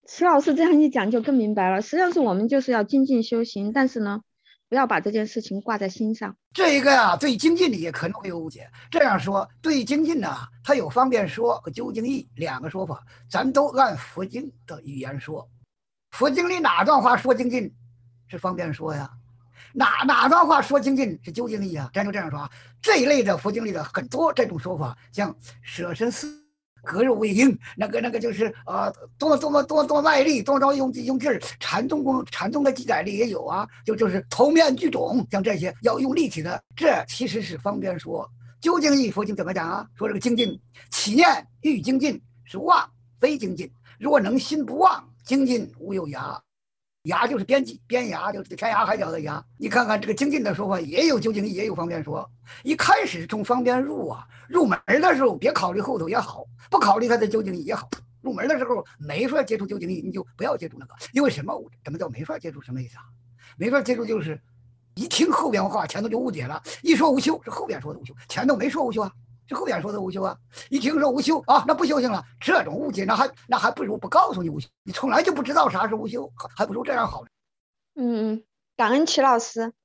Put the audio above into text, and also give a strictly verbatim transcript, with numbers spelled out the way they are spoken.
齐老师这样一讲就更明白了，实际上是我们就是要精进修行，但是呢，不要把这件事情挂在心上。 这一个呀、对精进里也可能会有误解。这样说，对精进呢，它有方便说和究竟义两个说法，咱都按佛经的语言说。佛经里哪段话说精进是方便说呀？哪哪段话说精进是究竟义啊？咱就这样说啊，这一类的佛经里的很多这种说法，像舍身饲割肉为营，那个那个就是呃多么多么多么多么卖力，多么多么用用劲儿。禅宗公禅宗的记载里也有啊，就就是头面具种，像这些要用力气的，这其实是方便说。究竟义佛经怎么讲啊？说这个精进，起念欲精进是妄，非精进。若能心不忘，精进无有涯。涯就是边际，边涯就是天涯海角的涯。你看看这个精进的说法，也有究竟义，也有方便说。一开始从方便入啊，入门的时候别考虑后头也好，不考虑它的究竟义也好。入门的时候没说接触究竟义，你就不要接触那个，因为什么？什么叫没说接触？什么意思啊？没说接触就是一听后边话，前头就误解了。一说无修是后边说的无修，前头没说无修啊。是后边说的无修啊，一听说无修啊，那不修行了，这种误解，那还那还不如不告诉你无修，你从来就不知道啥是无修，还不如这样好。 嗯，感恩齐老师。